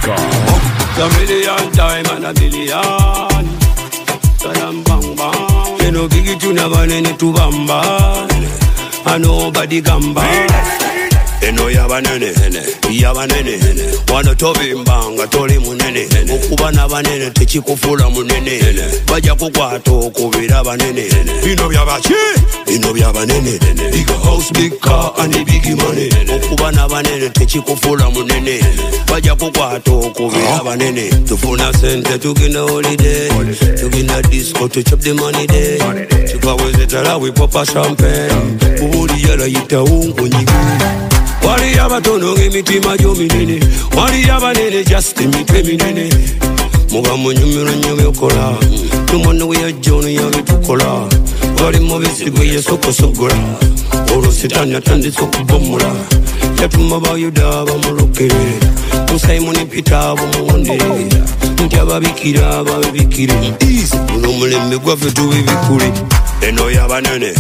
ZWAP.com. A million time and a billion. Salam bang bang. You know biggie tuna banene tu bamba. I nobody gamba. Eno yabanene hene wano tobi mbanga toli munene okuba nabanene tekikufula munene baja kukwata okubira banene bino byabanene big house big car and the big money okuba nabanene tekikufula munene baja kukwata okubira banene tufuna sente tugenda holiday tugenda disco to chop the money day tukawezetala we pop a champagne ubuli yala yitaungu nyigi wali abatono ng'emitima gy'ominene wali abanene just emitwe minene muba munyumiro nnyo byokola n'omwana we yajja ono yabitukola wali mubisi gwe yesokosogola olwo sitaani atandise okubomola yatuma bayuda bamulokere musayimoni pita bumuwondere nti ababikira babibikire guno omulembe gwaffe tubibikule eno yabanene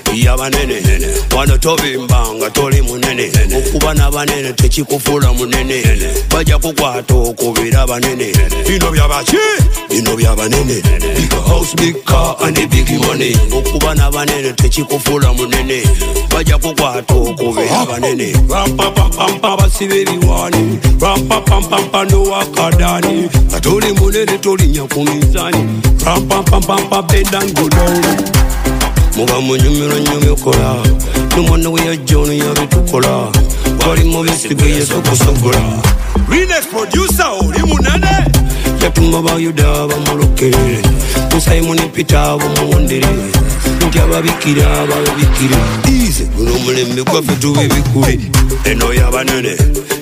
wano tobimbanga toli munene okuba nabanene tekikufula munene baja kukwata okubira banene bino byabanene big house big car and the big money okuba nabanene tekikufula munene baja kukwata okubira banene rampapapampa basiba ebiwani rampapapampa nowakadani atoli munene tolinya ku mizani rampapapampa bedangudongo muba munyumiro nnyo byokola n'omwana we yajja ono yabitukola wali mubisi gwe yesokosogola Renex producer oli munene yatuma bayuda bamulokere musayimoni pita bumuwondere nti ababikira babikire guno omulembe gwaffe tubibikule eno yabanene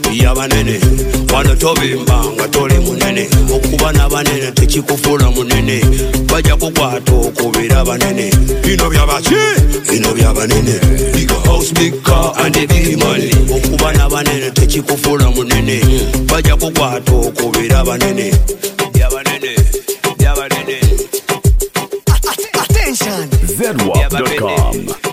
wano tobimbanga toli munene okuba nabanene tekikufula munene baja kukwata okubira banene bino byabanene big house big car and the big money okuba nabanene tekikufula munene baja kukwata okubira banene byabanene ZWAP.com.